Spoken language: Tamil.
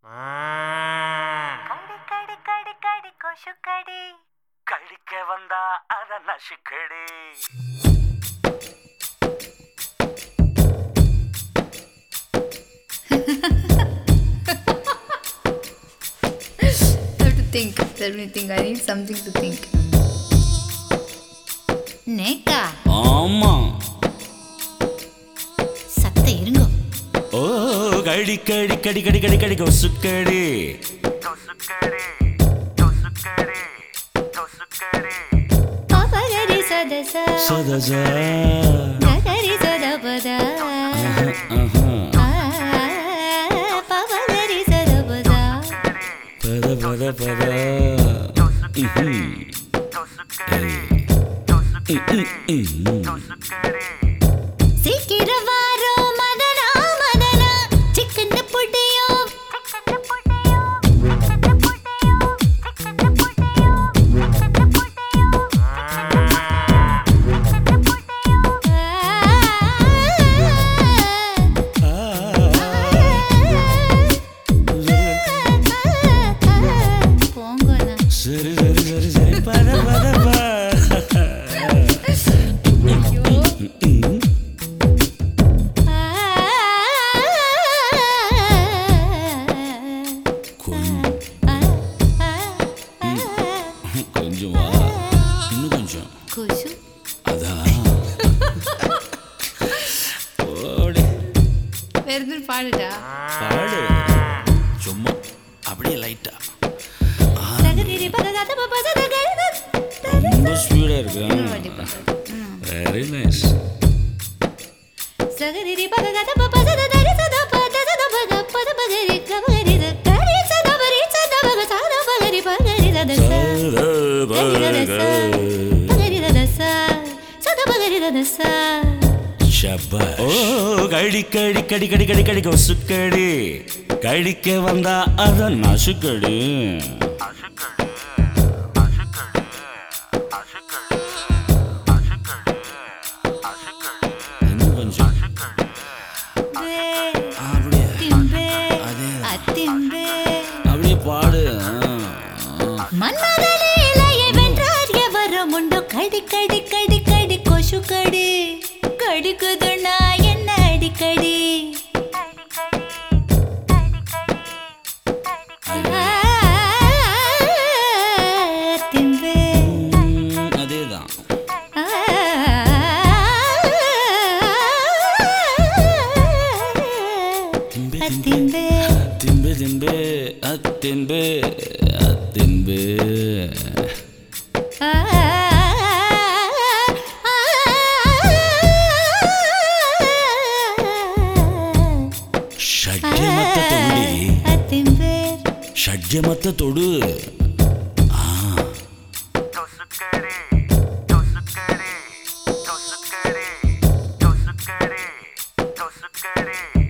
கடி கடி கடி கடி கொசு கடி கடிக்க வந்தா அத நசுக்கடி. Let me think. I need something to think. நேக்கா ஆமா சத்த இருங்கோ. ஓ கடி கடி கடி கடி கடி கடி கொசுக்கடி கொசுக்கடி கொசுக்கடி கொசுக்கடி. பபகரி சதச சதச ககரி சதபத பபகரி சதபத பத பத பத சீக்கிரம் வாரோ மதனா மதனா சிக்கன் புட்டியோ போங்கண்ணா. சரி சரி சரி சரி பத பத பா. கொஞ்சம் வா இன்னும் கொஞ்சம் கொசு அதான் ஓடி வேற பாடுடா. பாடு சும்மா அப்படியே லைட்டா சகரிரி பககத பபசத கரித ரொம்ப ஸ்பீடா இருக்கு. Very nice. சகரிரி பககத பபசத தரிசத பதசத பக பத பகரி கபகரி த கரி சத பரி சத பக சத பகரி பகரி ததச பகரி ததச சத பகரி ததச. ஓ கடி கடி கடி கடி கடி கடி கொசுக்கடி கடிக்க வந்தா அத நசுக்கடி. இன்னும் கொஞ்சம் அப்படியே திம்பே அதே அத்திம்பே அப்படியே பாடு. மன்மதனே இலையை வென்றார் எவரும் உண்டோ கடி கடி கடி கடி கொசு கடி கடிக்குதுன்னா என்ன அடிக்கடி. திம்பே அதேதான் அத்திம்பே திம்பு திம்பு அத்தின்பு அத்தின்பு. ಷಡ್ಯಮತ್ತ ತೊಡಿ அத்திம்பே ಷಡ್ಯಮತ್ತ ತೊಡು. கொசுக்கடி கொசுக்கடி கொசுக்கடி கொசுக்கடி கொசுக்கடி.